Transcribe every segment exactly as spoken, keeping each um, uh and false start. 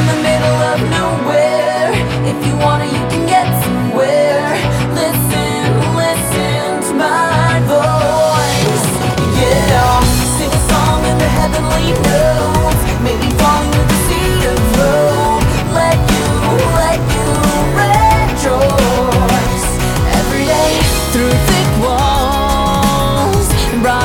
in the middle of nowhere. If you wanna, you can get somewhere. Listen, listen to my voice. Yeah, sing a song in the heavenly notes. Maybe falling with the seed of hope. Let you, let you rejoice every day through thick walls and broad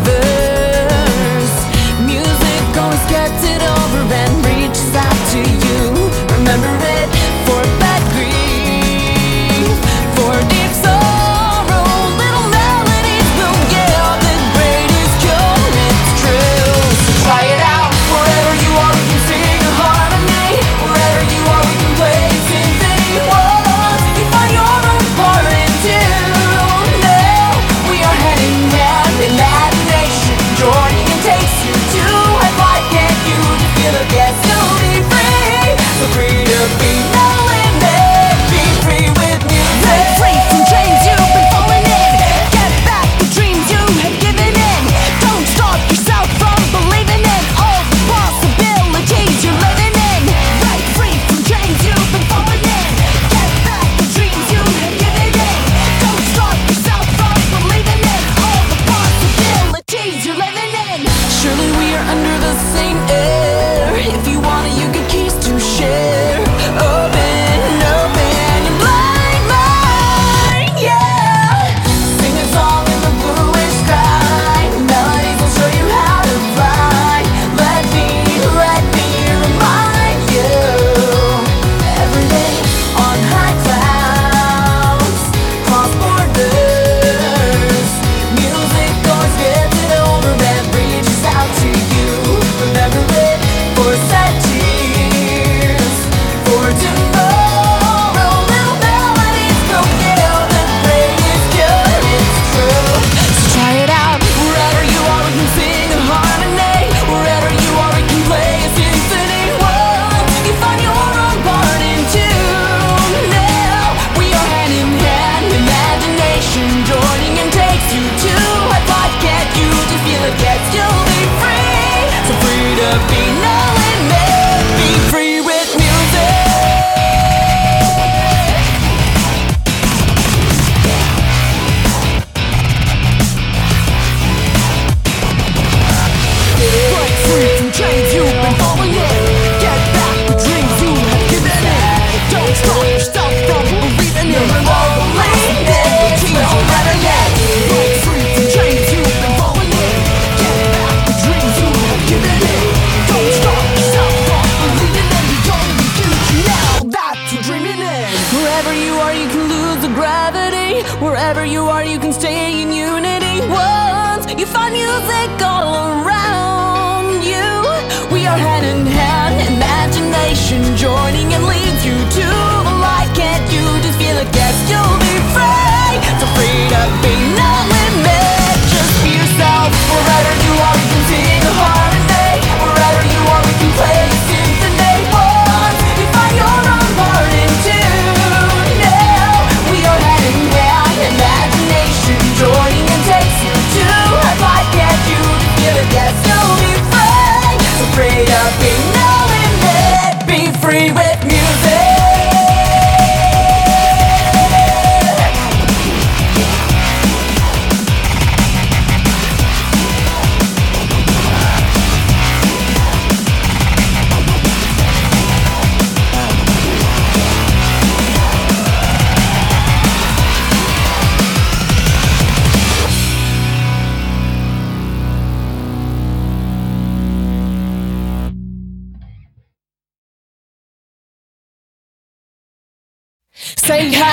rivers. Music always gets it over and reaches out to you. Remember it for bad grief, for deep sorrow. Little melodies will give the greatest cure. It's true. So try it out. Wherever you are, we can sing a harmony. Wherever you are, we can play a symphony. Whoa, you find your own part in tune. Now we are hand in hand. Imagination joining and takes you to a life. Can't you to feel it? Yes, you'll be free. So free to be no limit. Be free with music. Free from chains you've been falling in. Get back the dreams you have given in. Don't stop yourself from believing in all the possibilities you're living in. Right, free from chains you've been falling in. Get back the dreams you have given in. Don't stop yourself from believing in all the possibilities you're living in. Surely we are under the same air. If you want it, you get keys to share. Open, open your blind mind, yeah. Sing a song in the bluish sky. Melodies will show you how to fly. Let me, let me remind you. Every day on high clouds, cross borders. Music always gets it over and reaches out to you. Remember it for sad tears, for tomorrow. Little melodies go give the greatest cure. It's true. So try it out. Wherever you are, we can sing a harmony. Wherever you are, we can play a symphony. Whoa, you find your own part in tune. Now we are hand in hand. Imagination joining and takes you to a life. Can't you just feel it? Yes, you'll be free. So free to be no limit. Be free with music. Break free from chains you've been falling in. Get back the dreams you have given in. Don't stop yourself from believing in all the possibilities you're living in. Break free from chains you've been falling in. Get back the dreams you have given in. Don't stop yourself from believing in the only future now that you're dreaming in. Wherever you are, you can lose the gravity. Wherever you are, you can stay in unity. Once you find music all around you, we are hand in hand. Imagination joining and leads you to the light. Can't you just feel it? Yes, you'll be free. So free to be no limit. Just be yourself. Wherever you are, we can sing a harmony. Wherever you are, we can play a symphony. Once you find your own part in tune. Now we are hand in hand. Imagination joining and takes you to a life. Can't you just feel it? Yes, you'll be free. So free to be no limit. Be free with music. Say hi.